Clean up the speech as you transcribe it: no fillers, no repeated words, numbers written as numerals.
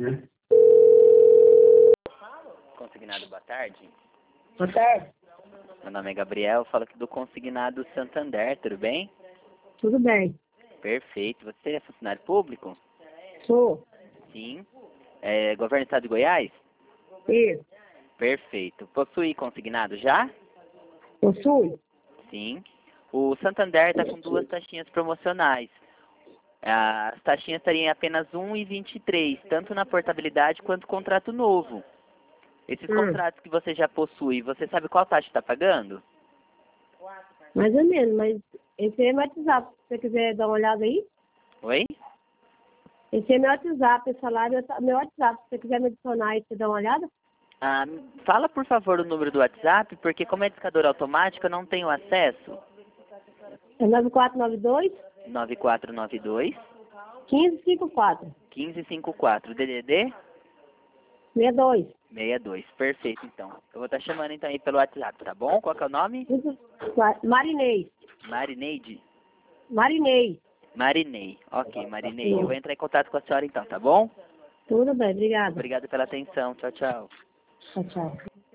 Consignado, boa tarde. Boa tarde. Meu nome é Gabriel, falo aqui do Consignado Santander, tudo bem? Tudo bem. Perfeito. Você é funcionário público? Sou. Sim. Governo do Estado de Goiás? Isso. Perfeito. Possui consignado já? Possui. Sim. O Santander está com 2 taxinhas promocionais. As taxinhas estariam em apenas R$ 1,23, tanto na portabilidade quanto contrato novo. Esses contratos que você já possui, você sabe qual taxa está pagando? Mais ou menos, mas esse é meu WhatsApp. Se você quiser dar uma olhada aí. Oi? Esse é meu WhatsApp, esse salário é meu WhatsApp. Se você quiser me adicionar aí, você dá uma olhada. Fala, por favor, o número do WhatsApp, porque como é discador automático, eu não tenho acesso. É 9492 9492 1554 1554 DDD 62. 62. Perfeito, então. Eu vou estar chamando então aí pelo WhatsApp, tá bom? Qual que é o nome? Marinês. Marineide? Marinês. Marinei. Ok, Marinei. Eu vou entrar em contato com a senhora então, tá bom? Tudo bem, obrigada. Obrigado pela atenção. Tchau, tchau. Tchau, tchau.